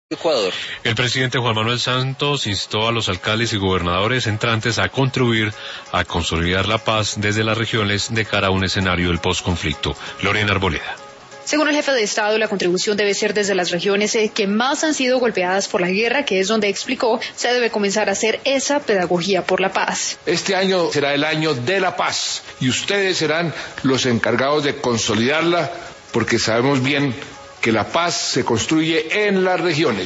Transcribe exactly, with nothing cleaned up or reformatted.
Ecuador. El presidente Juan Manuel Santos instó a los alcaldes y gobernadores entrantes a contribuir a consolidar la paz desde las regiones de cara a un escenario del posconflicto. Lorena Arboleda. Según el jefe de Estado, la contribución debe ser desde las regiones que más han sido golpeadas por la guerra, que es donde explicó se debe comenzar a hacer esa pedagogía por la paz. Este año será el año de la paz y ustedes serán los encargados de consolidarla, porque sabemos bien que la paz se construye en las regiones.